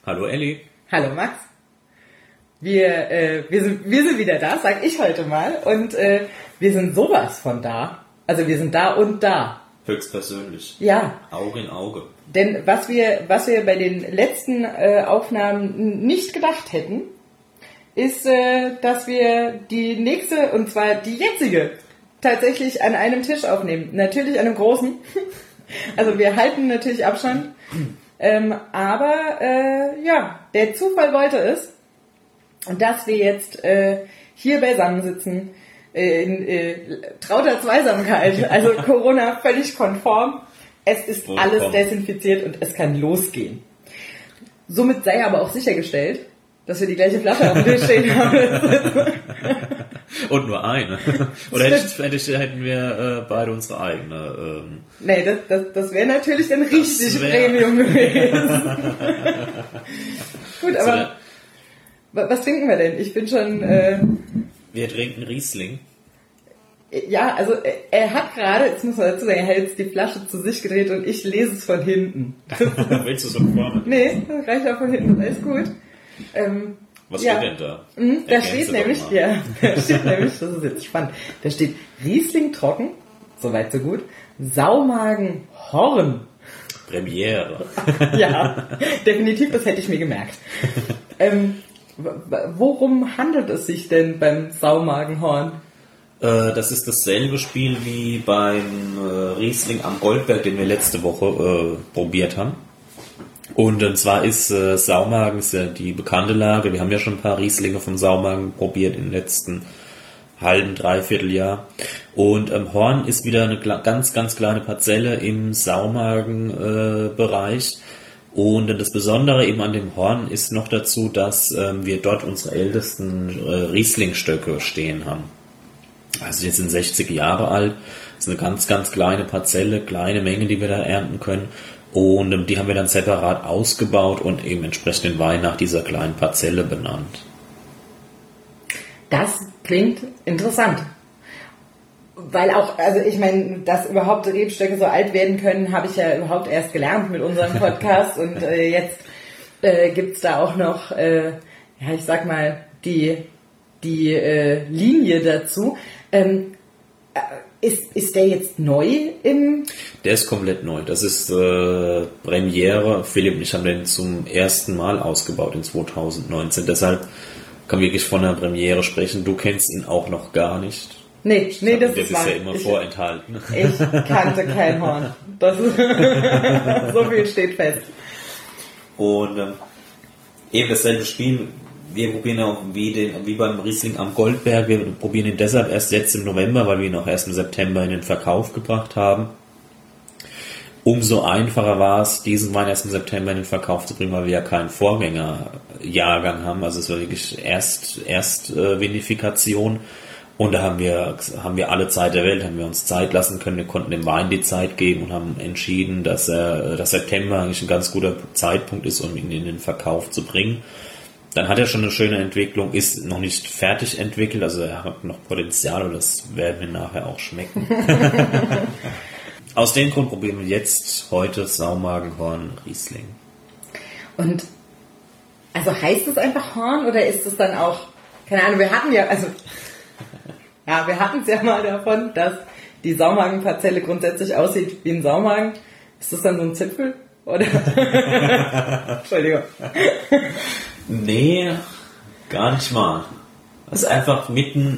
Hallo Elli. Hallo Max. Wir sind wieder da, sag ich heute mal. Und wir sind sowas von da. Also wir sind da und da. Höchstpersönlich. Ja. Auge in Auge. Denn was wir bei den letzten Aufnahmen nicht gedacht hätten, ist, dass wir die nächste, und zwar die jetzige, tatsächlich an einem Tisch aufnehmen. Natürlich an einem großen. Also wir halten natürlich Abstand. Aber der Zufall wollte es, dass wir jetzt hier beisammen sitzen in trauter Zweisamkeit. Also Corona völlig konform. Es ist alles desinfiziert und es kann losgehen. Somit sei aber auch sichergestellt, dass wir die gleiche Flasche auf dem Tisch stehen haben. Und nur eine. Oder hätten wir beide unsere eigene. Nee, das wäre natürlich dann richtig Premium gewesen. Gut, aber was trinken wir denn? Ich bin schon... Wir trinken Riesling. Ja, also er hat gerade, jetzt muss man dazu sagen, er hat jetzt die Flasche zu sich gedreht und ich lese es von hinten. Willst du es von vorne? Nee, das reicht auch von hinten, alles gut. Was steht denn da? Da steht nämlich, das ist jetzt spannend, da steht Riesling trocken, soweit so gut, Saumagen Horn. Premiere. Ja, definitiv, das hätte ich mir gemerkt. Worum handelt es sich denn beim Saumagenhorn? Das ist dasselbe Spiel wie beim Riesling am Goldberg, den wir letzte Woche probiert haben. Und zwar ist Saumagen die bekannte Lage. Wir haben ja schon ein paar Rieslinge vom Saumagen probiert im letzten halben, dreiviertel Jahr. Und Horn ist wieder eine ganz, ganz kleine Parzelle im Saumagen-Bereich. Und das Besondere eben an dem Horn ist noch dazu, dass wir dort unsere ältesten Rieslingstöcke stehen haben. Also jetzt sind 60 Jahre alt. Das ist eine ganz, ganz kleine Parzelle, kleine Menge, die wir da ernten können. Und die haben wir dann separat ausgebaut und eben entsprechend den Wein nach dieser kleinen Parzelle benannt. Das klingt interessant. Weil auch, also ich meine, dass überhaupt Rebstöcke so alt werden können, habe ich ja überhaupt erst gelernt mit unserem Podcast. Und jetzt gibt's da auch noch, ich sag mal, die Linie dazu. Ist der jetzt neu im... Der ist komplett neu. Das ist Premiere. Philipp und ich haben den zum ersten Mal ausgebaut in 2019. Deshalb kann man wirklich von einer Premiere sprechen. Du kennst ihn auch noch gar nicht. Nee, das ist ist ja immer vorenthalten. Ich kannte kein Horn. Das ist so viel steht fest. Und eben dasselbe Spiel. Wir probieren auch wie beim Riesling am Goldberg. Wir probieren ihn deshalb erst jetzt im November, weil wir ihn auch erst im September in den Verkauf gebracht haben. Umso einfacher war es, diesen Wein erst im September in den Verkauf zu bringen, weil wir ja keinen Vorgängerjahrgang haben. Also es war wirklich erst Vinifikation. Und da haben wir alle Zeit der Welt, haben wir uns Zeit lassen können. Wir konnten dem Wein die Zeit geben und haben entschieden, dass September eigentlich ein ganz guter Zeitpunkt ist, um ihn in den Verkauf zu bringen. Dann hat er schon eine schöne Entwicklung, ist noch nicht fertig entwickelt, also er hat noch Potenzial und das werden wir nachher auch schmecken. Aus dem Grund probieren wir jetzt heute Saumagenhorn Riesling. Und also heißt es einfach Horn oder ist es dann auch, keine Ahnung, wir hatten es ja mal davon, dass die Saumagenparzelle grundsätzlich aussieht wie ein Saumagen. Ist das dann so ein Zipfel? Oder? Entschuldigung. Nee, gar nicht mal. Das ist einfach mitten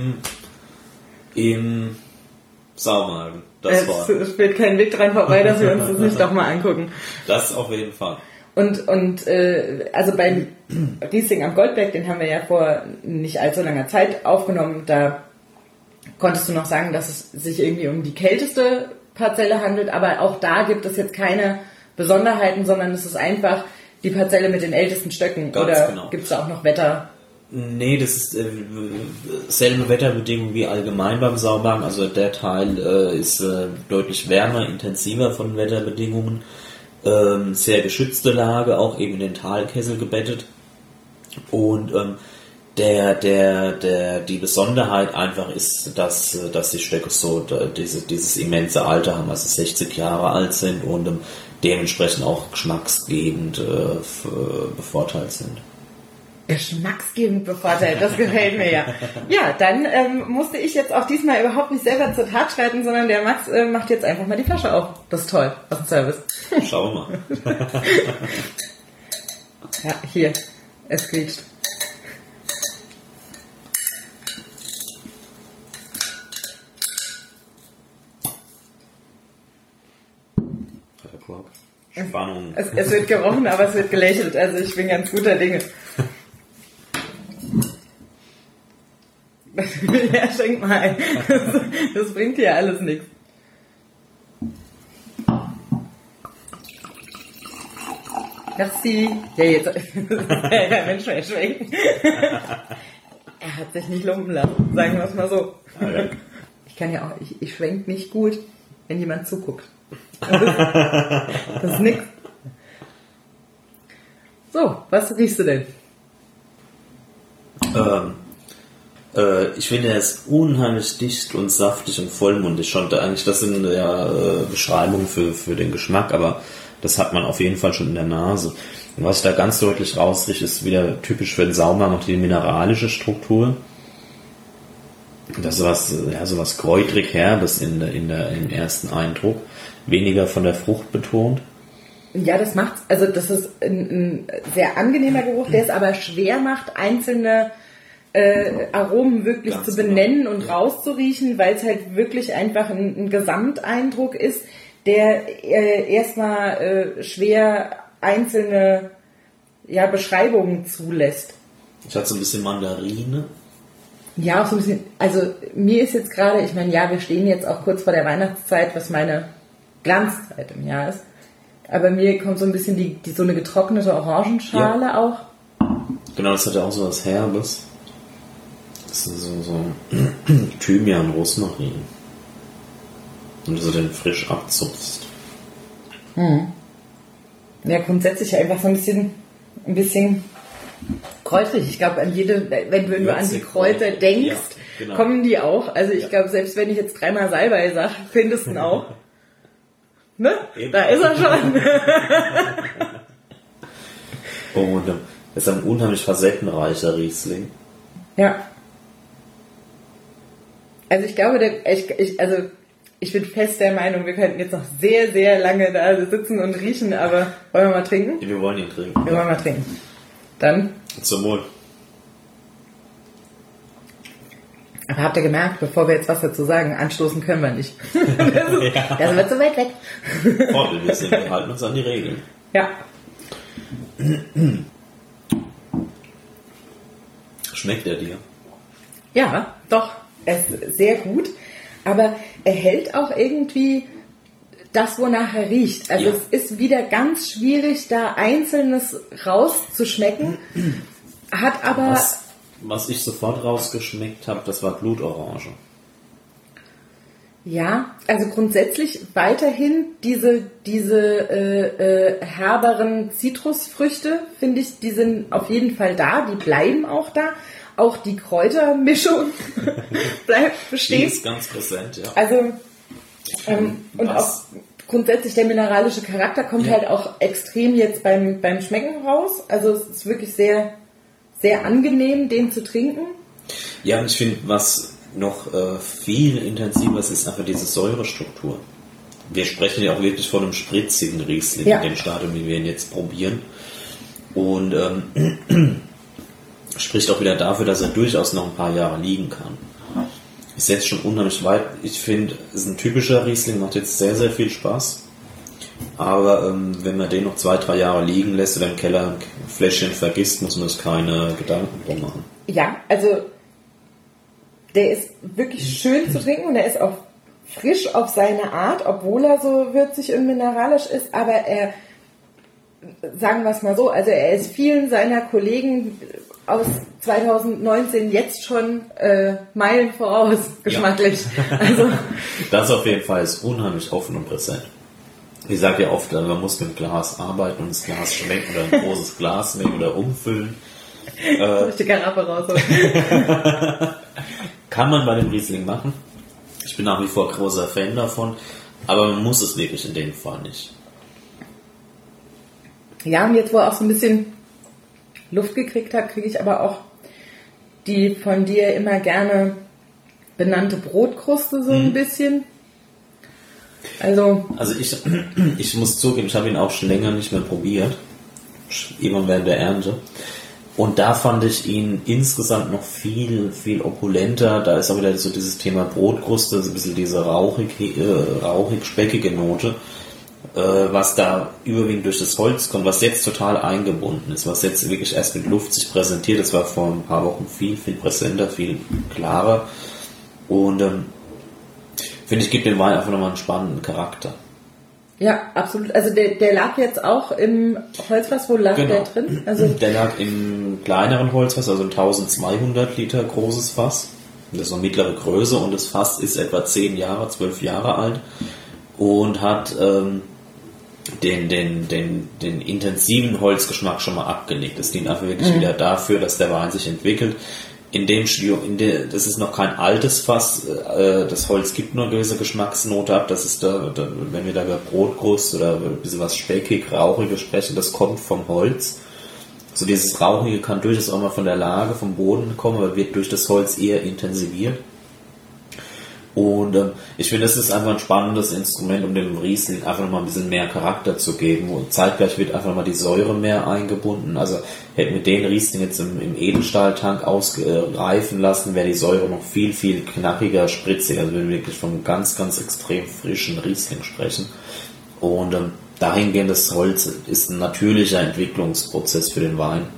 im Saumagen. Es führt kein Weg dran vorbei, dass wir uns das nicht doch mal angucken. Das auf jeden Fall. Und also beim Riesling am Goldberg, den haben wir ja vor nicht allzu langer Zeit aufgenommen, da konntest du noch sagen, dass es sich irgendwie um die kälteste Parzelle handelt, aber auch da gibt es jetzt keine Besonderheiten, sondern es ist einfach die Parzelle mit den ältesten Stöcken. Ganz oder genau. Gibt es da auch noch Wetter? Nee, das ist selbe Wetterbedingungen wie allgemein beim Saumagen. Also der Teil ist deutlich wärmer, intensiver von Wetterbedingungen. Sehr geschützte Lage, auch eben in den Talkessel gebettet. Und die Besonderheit einfach ist, dass die Stöcke so dieses immense Alter haben, also 60 Jahre alt sind und dementsprechend auch geschmacksgebend bevorteilt sind. Geschmacksgebend bevorteilt, das gefällt mir ja. Ja, dann musste ich jetzt auch diesmal überhaupt nicht selber zur Tat schreiten, sondern der Max macht jetzt einfach mal die Flasche auf. Das ist toll, was ein Service. Schau mal. Ja, hier, es quietscht. Spannung. Es wird gerochen, aber es wird gelächelt. Also ich bin ganz guter Dinge. Ja, schenk mal ein. Das bringt hier alles nichts. Merci. Ja, jetzt kein Mensch mehr schwenken. Er hat sich nicht lumpen lassen, sagen wir es mal so. Ich kann ja auch, ich schwenk nicht gut, wenn jemand zuguckt. Das ist nix. So, was riechst du denn? Ich finde, er ist unheimlich dicht und saftig und vollmundig. Schon eigentlich, das sind ja Beschreibungen für den Geschmack, aber das hat man auf jeden Fall schon in der Nase. Und was ich da ganz deutlich rausrieche, ist wieder typisch für den Sauermann noch die mineralische Struktur. Das ist sowas kräutrig Herbes im ersten Eindruck. Weniger von der Frucht betont. Ja, das macht's. Also das ist ein sehr angenehmer Geruch, der es aber schwer macht, einzelne Aromen wirklich ganz zu benennen und rauszuriechen, weil es halt wirklich einfach ein Gesamteindruck ist, der erstmal schwer einzelne Beschreibungen zulässt. Ich hatte so ein bisschen Mandarine. Ja, auch so ein bisschen, also mir ist jetzt gerade, ich meine, ja, wir stehen jetzt auch kurz vor der Weihnachtszeit, was meine Glanzzeit im Jahr ist, aber mir kommt so ein bisschen so eine getrocknete Orangenschale auch. Genau, das hat ja auch so was Herbes. Das ist so Thymian, Rosmarin. Und so den frisch abzupfst. Ja, grundsätzlich einfach so ein bisschen kräutrig. Ich glaube, wenn du an die Kräuter denkst, ja, genau, kommen die auch. Also ich glaube, selbst wenn ich jetzt 3-mal Salbei sage, findest du ihn auch. Ne? Eben. Da ist er schon. Und ist ein unheimlich facettenreicher Riesling. Ja. Also ich glaube, ich bin fest der Meinung, wir könnten jetzt noch sehr, sehr lange da sitzen und riechen, aber wollen wir mal trinken? Wir wollen ihn trinken. Wir wollen mal trinken. Dann. Zum Wohl. Aber habt ihr gemerkt, bevor wir jetzt was dazu sagen, anstoßen können wir nicht. Das wird so weit weg. Wir halten uns an die Regeln. Ja. Schmeckt er dir? Ja, doch. Er ist sehr gut. Aber er hält auch irgendwie das, wonach er riecht. Also es ist wieder ganz schwierig, da Einzelnes rauszuschmecken. Hat aber... Was ich sofort rausgeschmeckt habe, das war Blutorange. Ja, also grundsätzlich weiterhin diese herberen Zitrusfrüchte, finde ich, die sind auf jeden Fall da, die bleiben auch da. Auch die Kräutermischung bleibt bestehen. Die ist ganz präsent, ja. Also, und auch grundsätzlich der mineralische Charakter kommt halt auch extrem jetzt beim Schmecken raus. Also es ist wirklich sehr, sehr angenehm, den zu trinken. Ja, und ich finde, was noch viel intensiver ist einfach diese Säurestruktur. Wir sprechen ja auch wirklich von einem spritzigen Riesling in dem Stadium, wie wir ihn jetzt probieren. Und spricht auch wieder dafür, dass er durchaus noch ein paar Jahre liegen kann. Ist jetzt schon unheimlich weit. Ich finde, es ist ein typischer Riesling, macht jetzt sehr, sehr viel Spaß. Aber wenn man den noch 2-3 Jahre liegen lässt oder im Keller ein Fläschchen vergisst, muss man sich keine Gedanken drum machen. Ja, also der ist wirklich schön zu trinken und er ist auch frisch auf seine Art, obwohl er so würzig und mineralisch ist, aber er, sagen wir es mal so, also er ist vielen seiner Kollegen aus 2019 jetzt schon Meilen voraus, geschmacklich. Ja. Also, das auf jeden Fall ist unheimlich offen und präsent. Ich sage ja oft, man muss mit dem Glas arbeiten und das Glas schmecken oder ein großes Glas nehmen oder umfüllen. Die Karappe rausholen. Kann man bei dem Riesling machen. Ich bin nach wie vor großer Fan davon, aber man muss es wirklich in dem Fall nicht. Ja, und jetzt, wo er auch so ein bisschen Luft gekriegt hat, kriege ich aber auch die von dir immer gerne benannte Brotkruste so ein bisschen. Also ich muss zugeben, ich habe ihn auch schon länger nicht mehr probiert. Immer während der Ernte. Und da fand ich ihn insgesamt noch viel, viel opulenter. Da ist auch wieder so dieses Thema Brotkruste, so ein bisschen diese rauchig-speckige Note, was da überwiegend durch das Holz kommt, was jetzt total eingebunden ist, was jetzt wirklich erst mit Luft sich präsentiert. Das war vor ein paar Wochen viel, viel präsenter, viel klarer. Und finde ich, gibt dem Wein einfach nochmal einen spannenden Charakter. Ja, absolut. Also der lag jetzt auch im Holzfass, wo lag der drin? Also der lag im kleineren Holzfass, also ein 1200 Liter großes Fass. Das ist so mittlere Größe und das Fass ist etwa 12 Jahre alt und hat den intensiven Holzgeschmack schon mal abgelegt. Das dient einfach wirklich wieder dafür, dass der Wein sich entwickelt. Das ist noch kein altes Fass, das Holz gibt nur eine gewisse Geschmacksnote ab, das ist wenn wir da über Brotkruste oder ein bisschen was speckig, rauchiges sprechen, das kommt vom Holz. So dieses Rauchige kann durchaus auch mal von der Lage, vom Boden kommen, aber wird durch das Holz eher intensiviert. Und ich finde, das ist einfach ein spannendes Instrument, um dem Riesling einfach nochmal ein bisschen mehr Charakter zu geben. Und zeitgleich wird einfach nochmal die Säure mehr eingebunden. Also hätten wir den Riesling jetzt im Edelstahltank ausreifen lassen, wäre die Säure noch viel, viel knackiger, spritziger. Also wenn wir wirklich von ganz, ganz extrem frischen Riesling sprechen. Und dahingehend, das Holz ist ein natürlicher Entwicklungsprozess für den Wein.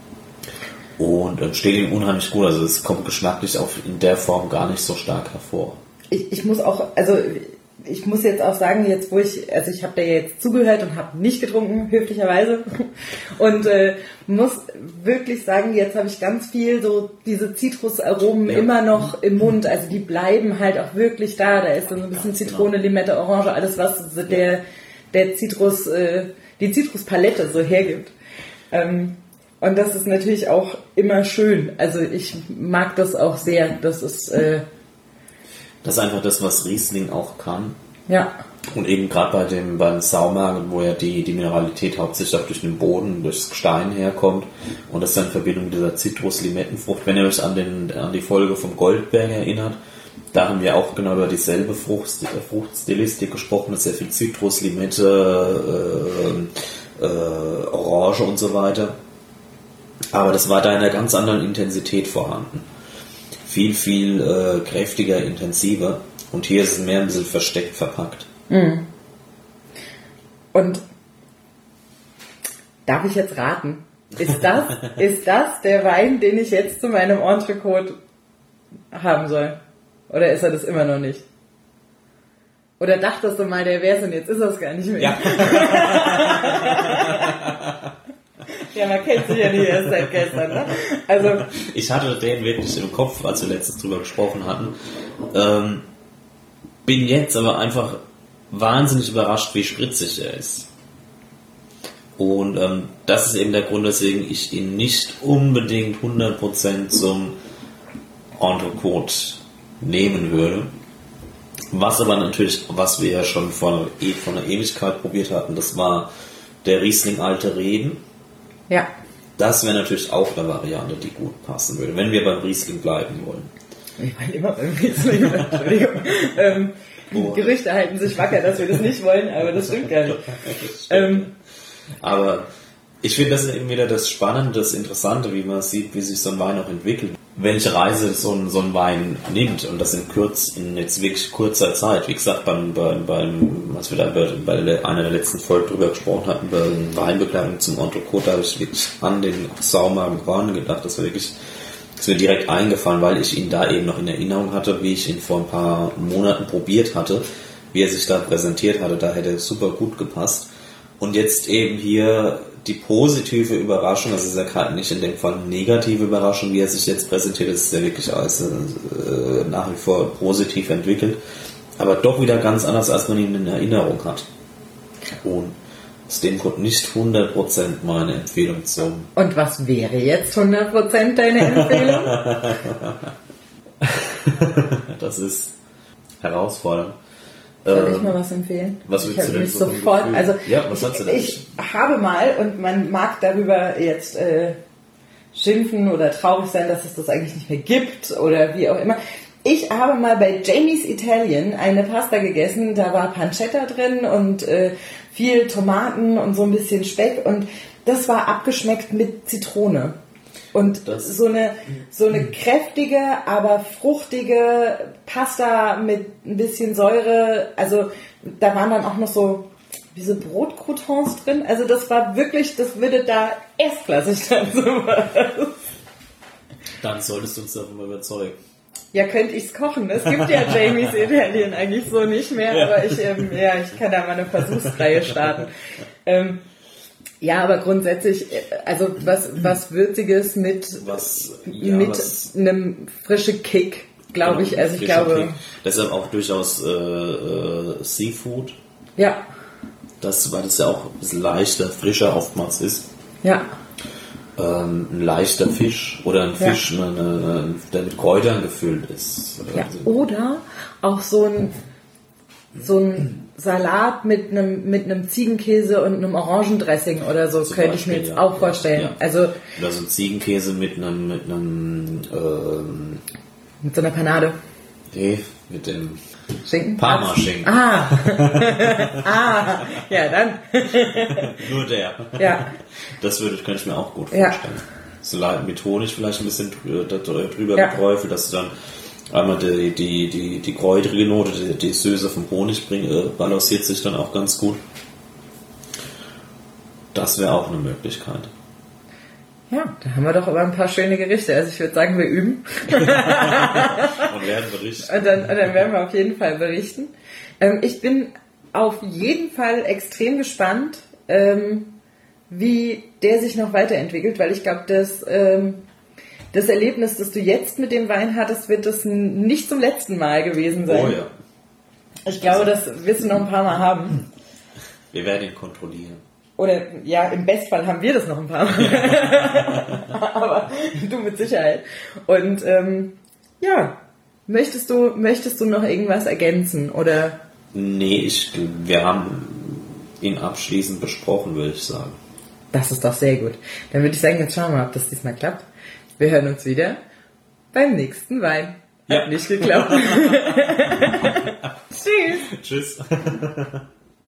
Und steht ihm unheimlich gut. Also es kommt geschmacklich auch in der Form gar nicht so stark hervor. Ich muss jetzt auch sagen, jetzt ich habe da jetzt zugehört und habe nicht getrunken, höflicherweise, und muss wirklich sagen, jetzt habe ich ganz viel so diese Zitrusaromen immer noch im Mund, also die bleiben halt auch wirklich da, ist dann so ein bisschen Zitrone, Limette, Orange, alles was der Zitrus, die Zitruspalette so hergibt. Und das ist natürlich auch immer schön, also ich mag das auch sehr, das ist einfach das, was Riesling auch kann. Ja. Und eben gerade beim Saumagen, wo ja die Mineralität hauptsächlich auch durch den Boden, durchs Gestein herkommt und das dann in Verbindung mit dieser Zitrus-Limettenfrucht. Wenn ihr euch an die Folge vom Goldberg erinnert, da haben wir auch genau über dieselbe Fruchtstilistik gesprochen, mit sehr viel Zitrus, Limette, Orange und so weiter. Aber das war da in einer ganz anderen Intensität vorhanden. Viel, viel kräftiger, intensiver. Und hier ist es mehr ein bisschen versteckt verpackt. Mhm. Und darf ich jetzt raten? Ist das der Wein, den ich jetzt zu meinem Entrecote haben soll? Oder ist er das immer noch nicht? Oder dachtest du mal, der wär's und jetzt ist er es gar nicht mehr? Ja. Ja, man kennt sich ja nicht erst seit gestern, ne? Also ich hatte den wirklich im Kopf, als wir letztens drüber gesprochen hatten. Bin jetzt aber einfach wahnsinnig überrascht, wie spritzig er ist. Und das ist eben der Grund, weswegen ich ihn nicht unbedingt 100% zum Entrecote nehmen würde. Was aber natürlich, was wir ja schon vor einer Ewigkeit probiert hatten, das war der Riesling Alte Reden. Ja. Das wäre natürlich auch eine Variante, die gut passen würde, wenn wir beim Riesling bleiben wollen. Ich meine immer beim Riesling, Entschuldigung. Gerüchte halten sich wacker, dass wir das nicht wollen, aber das stimmt gar nicht. Aber ich finde, das ist eben wieder das Spannende, das Interessante, wie man sieht, wie sich so ein Wein auch entwickelt. Welche Reise so ein Wein nimmt und das in jetzt wirklich kurzer Zeit. Wie gesagt, was wir da bei einer der letzten Folgen drüber gesprochen hatten, bei der Weinbegleitung zum Entrecote, habe ich wirklich an den Saumagen Korn gedacht. Das ist mir direkt eingefallen, weil ich ihn da eben noch in Erinnerung hatte, wie ich ihn vor ein paar Monaten probiert hatte, wie er sich da präsentiert hatte. Da hätte er super gut gepasst. Und jetzt eben hier die positive Überraschung, das ist ja gerade nicht in dem Fall eine negative Überraschung, wie er sich jetzt präsentiert, das ist ja wirklich alles nach wie vor positiv entwickelt, aber doch wieder ganz anders, als man ihn in Erinnerung hat. Und aus dem Grund nicht 100% meine Empfehlung zum... Und was wäre jetzt 100% deine Empfehlung? Das ist herausfordernd. Soll ich mal was empfehlen? Was willst du denn mich sofort, also ja, was hast du denn? Ich habe mal, und man mag darüber jetzt schimpfen oder traurig sein, dass es das eigentlich nicht mehr gibt oder wie auch immer. Ich habe mal bei Jamie's Italien eine Pasta gegessen, da war Pancetta drin und viel Tomaten und so ein bisschen Speck und das war abgeschmeckt mit Zitrone. Und so eine kräftige, aber fruchtige Pasta mit ein bisschen Säure. Also da waren dann auch noch so diese Brotcroutons drin. Also das war wirklich, das würde da erstklassig dann sowas. Dann solltest du uns davon überzeugen. Ja, könnte ich's kochen. Es gibt ja Jamie's Italien eigentlich so nicht mehr, aber ich kann da mal eine Versuchsreihe starten. Ja, aber grundsätzlich, also was Würziges mit einem frischen Kick, glaube ich. Also ich glaube. Kick. Deshalb auch durchaus Seafood. Ja. Weil das ja auch ein bisschen leichter, frischer oftmals ist. Ja. Ein leichter Fisch oder ein Fisch, der mit Kräutern gefüllt ist. Ja. Oder auch so ein Salat mit einem Ziegenkäse und einem Orangendressing oder so, zum könnte Beispiel, ich mir jetzt auch vorstellen. Ja. Also, oder so ein Ziegenkäse mit so einer Panade. Nee, mit dem Schinken? Parma-Schinken. Ja, dann. Nur der. Ja. Das könnte ich mir auch gut vorstellen. Salat mit Honig vielleicht ein bisschen drüber geträufelt, dass du dann einmal die kräutrige Note, die Süße vom Honig balanciert sich dann auch ganz gut. Das wäre auch eine Möglichkeit. Ja, da haben wir doch aber ein paar schöne Gerichte. Also ich würde sagen, wir üben. Und werden berichten. Und dann werden wir auf jeden Fall berichten. Ich bin auf jeden Fall extrem gespannt, wie der sich noch weiterentwickelt, weil ich glaube, das Erlebnis, das du jetzt mit dem Wein hattest, wird das nicht zum letzten Mal gewesen sein. Oh ja. Ich glaube, das wirst du noch ein paar Mal haben. Wir werden ihn kontrollieren. Oder, ja, im Bestfall haben wir das noch ein paar Mal. Aber du mit Sicherheit. Und, möchtest du noch irgendwas ergänzen, oder? Nee, wir haben ihn abschließend besprochen, würde ich sagen. Das ist doch sehr gut. Dann würde ich sagen, jetzt schauen wir mal, ob das diesmal klappt. Wir hören uns wieder beim nächsten Wein. Hat nicht geklappt. Tschüss. Tschüss.